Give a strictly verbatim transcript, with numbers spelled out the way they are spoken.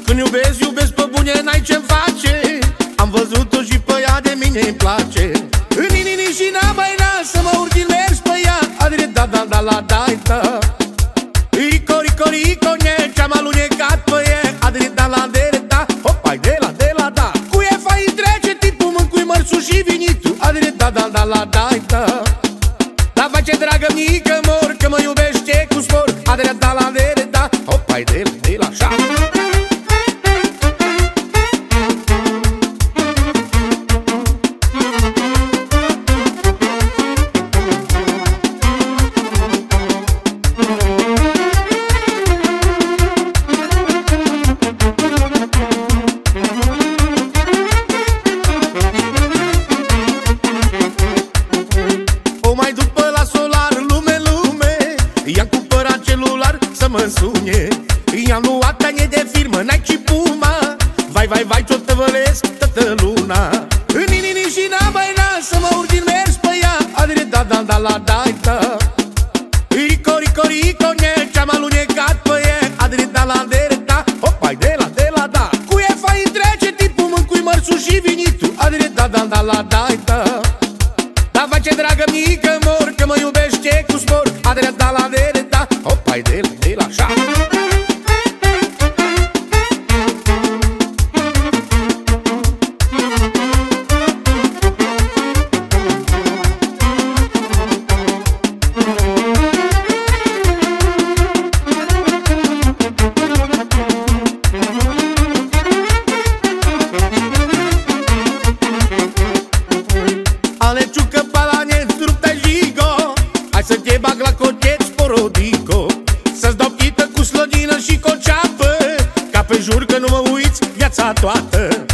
Când iubesc, iubesc pe bune, n-ai ce-mi face. Am văzut-o și pe ea, de mine îmi place. În inini și n-am mai nas să mă urc din mers pe ea. Adre da da da la da da. Rico rico rico ne ce-am alunecat pe ea. Adre da la de da. Hopai de la de la da. Cu e fai trece tipul mâncui mărsul și vinitul. Adre da da da la da da. Da face dragă mică mor că mă iubește cu spor. Adre da la de da. Hopai de la de la șa. I-am cumpărat celular să mă sune. I-am luat tanie de firmă, Nike Puma. Vai, vai, vai, ce-o tăvălesc toată luna. În inini și n-am mai nas să mă urc din mers pe ea. Adre da da da la da da. Rico rico rico ne ce-am alunecat pe ea. Adre da la de da. Hopai de la de la da. Cu e fai trece tipul mâncui mărsul și vinitul. Adre da da da la da da. Da face dragă mică mor că mă iubește cu spor. Adre da la de da. Hopai de la de la șa. Aleciucă palane, strupta jigo. Hai să te bag la cochet sporodico. Să-ți dau chită cu slădină și coceapă. Ca pe jur că nu mă uiți viața toată.